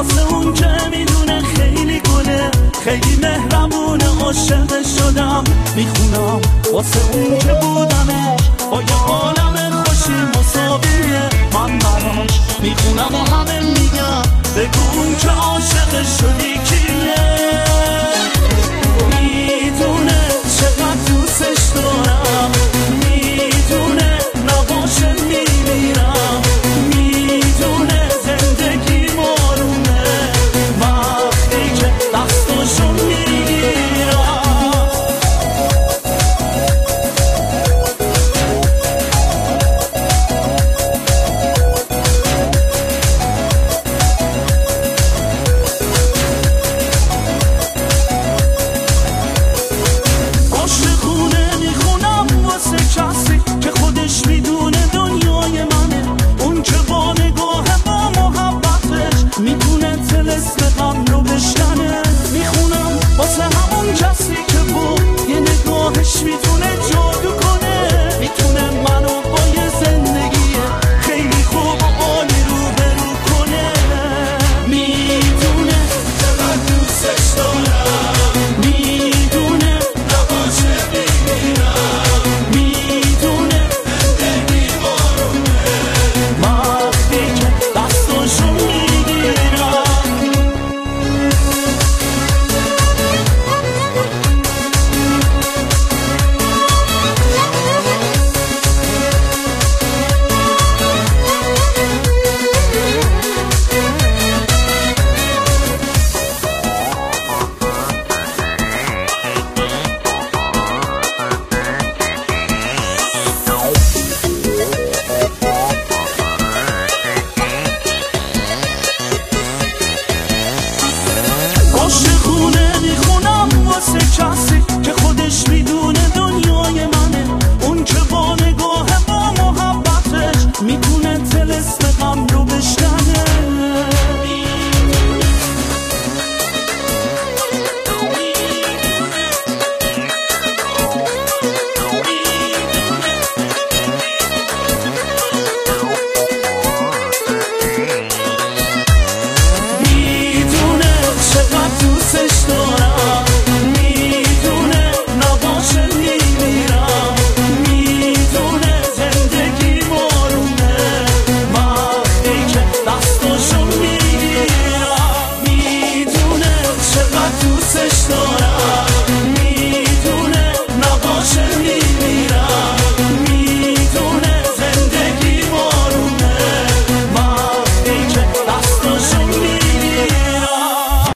واسه اون که میدونه خیلی گله، خیلی مهربونه، عاشق شدم. میخونم واسه اون که بودمش با یه عالم خوشی مساویه، من براش میخونم و همه میگم بگو اون که عاشق شدی کیه. میدونه چقدر دوستش دارم، میدونه نباشه میمیرم، میدونه زندگی مارونه وقتی که دستاشو میگیرم. عاشقونه میخونم واسه کسی که خودش میدونه دنیای منه، اون که با نگاه با محبتش میتونه طلسم غم رو بشکنه. میخونم واسه همون کسی که با یه نگاهش میتونه جادو کنه، میتونه منو با یه زندگی خیلی خوب و عالی روبرو کنه. میدونه چقدر دوستش دارم، میدونه نباشه میمیرم، میدونه زندگی بارونه وقتی که دستاشو میگیرم. عاشقونه میخونم واسه کسی که خودش میدونه دنیای منه، اون که با نگاه با محبتش میتونه طلسم غم رو بشکنه. میدونه چقدر دوستش دارم، میدونه نباشه میمیرم، میدونه زندگی بارونه وقتی که دستاشو میگیرم. میدونه چقدر دوستش دارم.